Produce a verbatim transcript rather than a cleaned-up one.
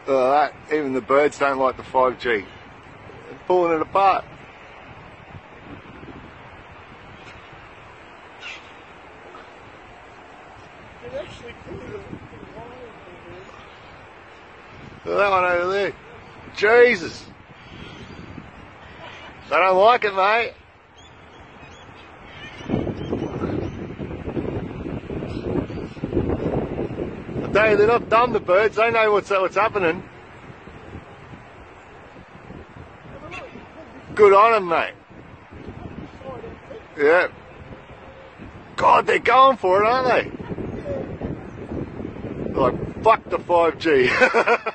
Uh, that, even the birds don't like the five G. They're pulling it apart. It actually put it Look at that one over there. Jesus. They don't like it, mate. I tell you, they're not dumb, the birds. They know what's, what's happening. Good on them, mate. Yeah. God, they're going for it, aren't they? They're like, fuck the five G.